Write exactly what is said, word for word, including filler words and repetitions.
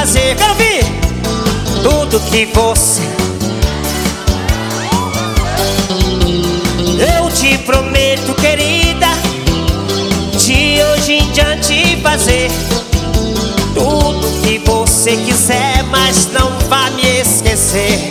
fazer. Quero ouvir tudo que você. Eu te prometo, querida, de hoje em diante fazer tudo que você quiser, mas não vá me esquecer.